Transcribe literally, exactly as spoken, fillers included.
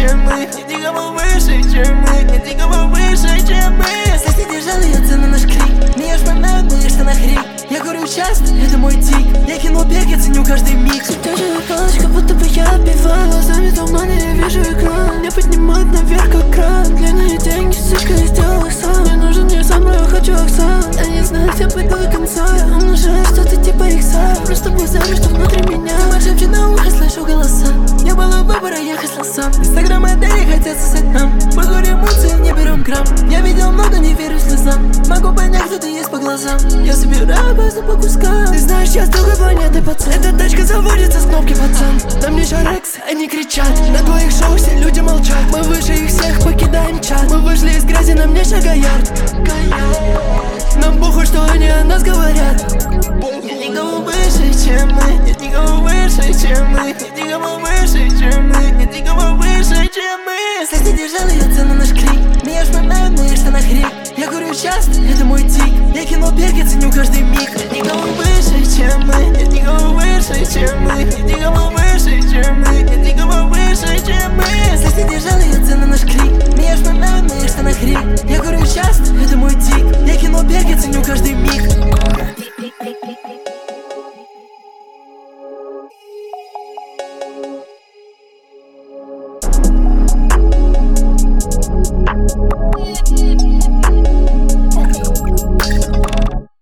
чем мы. Нет никого выше, чем мы. Нет никого выше, чем мы. Соседи жалуются на наш крик. Меня шмонают в моих штанах рик. Я курю часто, это мой тик. Я кинул бег, я ценю каждый миг. Светящая палочка, будто бы я отбиваю. Глазами тумана, я вижу экран. Меня поднимает наверх, как кран. Длинные деньги, сучка, я сделал их сам. Мне нужен мир сам, но я хочу Оксан. Я не знаю, где пойду до конца. Я умножаю что-то типа икса. Просто базарю, что внутри меня. Сама шепчет на ухо, слышу голоса. Не было выбора, я хасла сам. Инстаграм модели хотят сосать нам. Погоре эмоции, не берем грамм. Я видел много, не верю слезам. Могу понять, кто ты есть по глазам. Я собираю базу по кускам. Ты знаешь, я с другой планеты, пацан. Эта тачка заводится с кнопки, пацан. На мне Шарекс, они кричат. На твоих шоу все люди молчат. Мы выше их всех, покидаем чат. Мы вышли из грязи, на мне Шагаярд. Нам похуй, что они о нас говорят. Нет никого выше, чем мы. Нет никого выше.